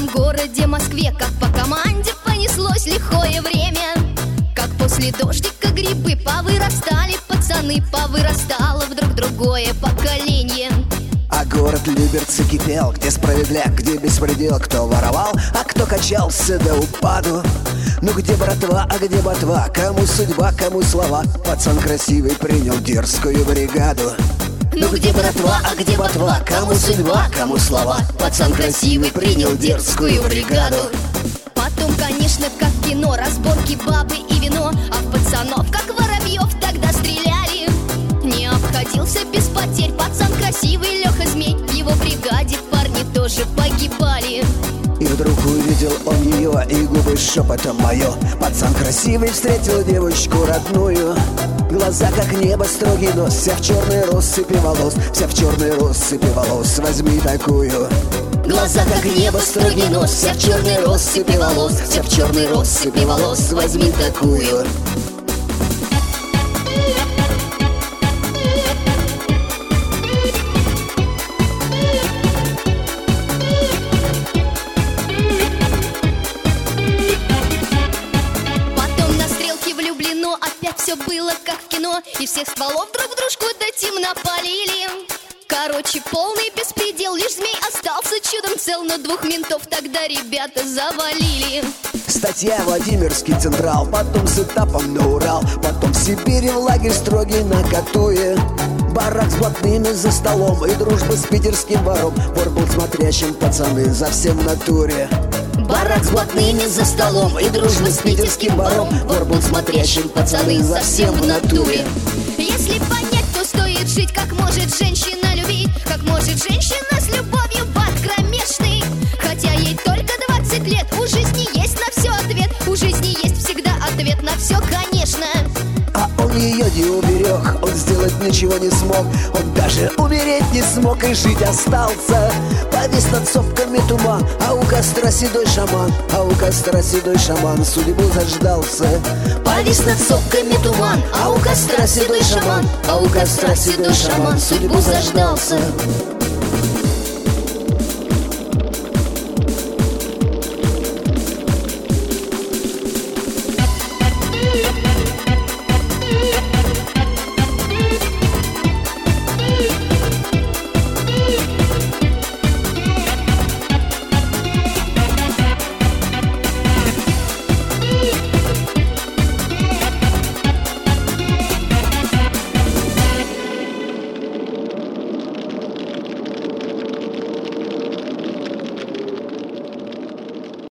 славном городе Москве, как по команде понеслось лихое время. Как после дождика грибы повырастали пацаны, повырастало вдруг другое поколение. А город Люберцы кипел, где справедляк, где беспредел, кто воровал, а кто качался до упаду. Ну где братва, а где ботва, кому судьба, кому слова, пацан красивый принял дерзкую бригаду. Ну где братва, а где ботва, кому судьба, кому слова, пацан красивый принял дерзкую бригаду. Потом, конечно, как в кино, разборки, бабы и вино, а в пацанов, как воробьев, тогда стреляли. Не обходился без потерь пацан красивый Леха Змей, в его бригаде парни тоже погибали. И вдруг увидел он ее, и губы шепотом мое. Пацан красивый встретил девочку родную. Глаза как небо, строгий нос, вся в черной россыпи волос, вся в черной россыпи волос, возьми такую. Глаза как небо, строгий нос, вся в черной россыпи волос, вся в черной россыпи волос, возьми такую. Опять все было как в кино, и всех стволов друг в дружку до темна полили. Короче, полный беспредел, лишь змей остался чудом цел, но двух ментов тогда ребята завалили. Статья Владимирский Централ, потом с этапом на Урал, потом в Сибири в лагерь строгий на Катуе. Барак с блатными за столом и дружба с питерским вором, вор был смотрящим, пацаны, за всем в натуре. Барак с блатными за столом и дружба с питерским вором, вор был смотрящим, пацаны, за всем в натуре. Если понять, то стоит жить, как может женщина любить, как может женщина с любовью в ад кромешный. Хотя ей только 20 лет, у жизни есть на все ответ, у жизни есть всегда ответ на все, конечно. А он ее не уберег, он сделать ничего не смог, он даже умереть не смог и жить остался. Повис над сопками туман, а у костра седой шаман, а у костра седой шаман судьбу заждался. Повис над сопками туман, а у костра седой шаман, а у костра седой шаман судьбу заждался.